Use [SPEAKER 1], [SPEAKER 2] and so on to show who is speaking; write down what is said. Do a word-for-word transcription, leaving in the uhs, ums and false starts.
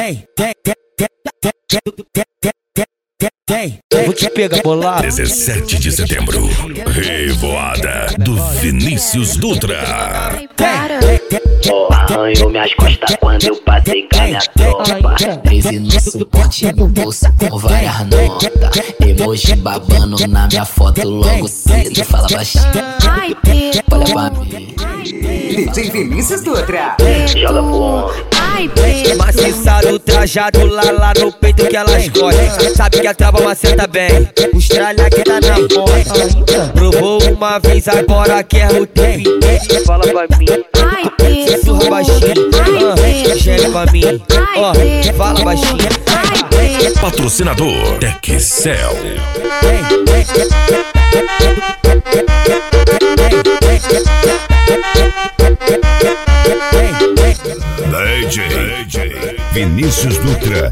[SPEAKER 1] tem, tem, tem, tem, tem, tem, tem, tem, tem. Vou te pegar bolado.
[SPEAKER 2] dezessete de setembro, Revoada do Vinícius Dutra.
[SPEAKER 3] Oh, arranhou minhas costas quando eu passei com a minha tropa. Treze no suporte no bolso com várias notas. Emoji babando na minha foto logo cedo. Fala baixinho, olha pra mim.
[SPEAKER 4] D J Vinícius Dutra.
[SPEAKER 3] Joga pro ombro.
[SPEAKER 1] Maciçado, trajado lá, lá no peito que elas gostam. Sabe que a trava maceta bem, os tralha que tá na porta. Provou uma vez, agora quer o tempo inteiro. Fala pra mim, sussurra baixinho, ah, geme pra mim, ó, oh, fala baixinho.
[SPEAKER 2] Patrocinador Texcel. D J Vinícius Dutra.